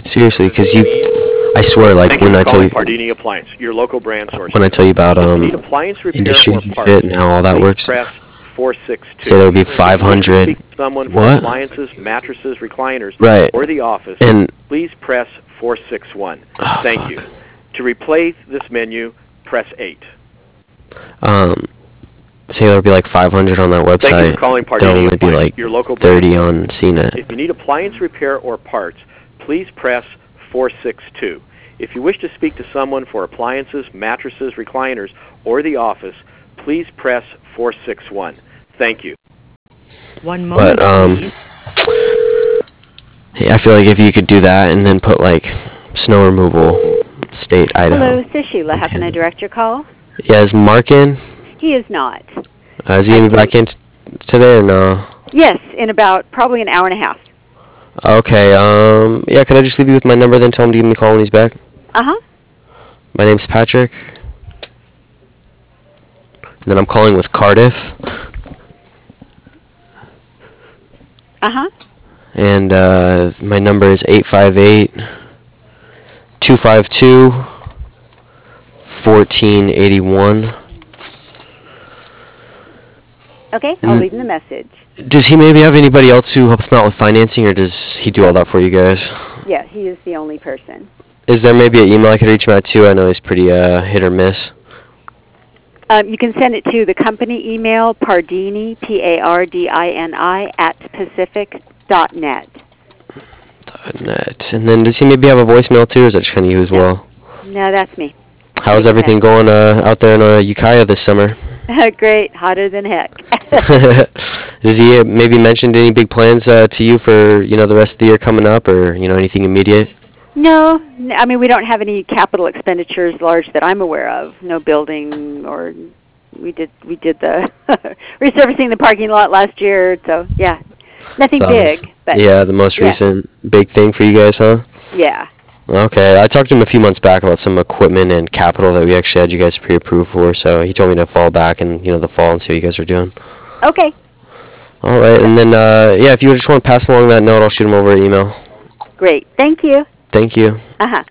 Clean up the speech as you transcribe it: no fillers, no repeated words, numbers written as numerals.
seriously, because I swear, like Thank you when for I tell calling you, Pardini Appliance, your local brand source. when I tell you about If you need appliance repair industries or and parts, shit and how all that please works, press say 462. there would be If you wish to 500. speak to someone for What? appliances, mattresses, recliners, Right. or the office, And please press 461. oh, Thank fuck. you. To replay this menu, press 8. Say there would be like 500 on that Thank you website. for calling There'll Pardini only be Appliance, like your local brand 30 source. on CNET. If you need appliance repair or parts, please press 462. If you wish to speak to someone for appliances, mattresses, recliners, or the office, please press 461. Thank you. One moment, But please. hey, I feel like if you could do that and then put like snow removal, state Idaho. Hello, this is Sheila. How can I direct your call? Yeah, is Mark in? He is not. Is he gonna be back in today or no? Yes, in about probably an hour and a half. Okay. Yeah. Could I just leave you with my number, then tell him to give me a call when he's back? Uh-huh. My name's Patrick. And then I'm calling with Cardiff. Uh-huh. And my number is 858-252-1481. Okay, I'll leave him the message. Does he maybe have anybody else who helps him out with financing, or does he do all that for you guys? Yeah, he is the only person. Is there maybe an email I could reach him at too? I know he's pretty hit or miss. You can send it to the company email, Pardini, Pardini, @pacific.net. .net. And then does he maybe have a voicemail too, or is that just kind of you as well? No, that's me. How's everything going out there in Ukiah this summer? Great, hotter than heck. Does he maybe mentioned any big plans to you for the rest of the year coming up, or anything immediate? No, I mean we don't have any capital expenditures large that I'm aware of. No building, or we did the resurfacing the parking lot last year. So yeah, nothing big. But yeah, the most recent big thing for you guys, huh? Yeah. Okay, I talked to him a few months back about some equipment and capital that we actually had you guys pre-approved for, so he told me to fall back in the fall and see what you guys are doing. Okay. All right, and then if you just want to pass along that note, I'll shoot him over an email. Great. Thank you. Thank you. Uh-huh.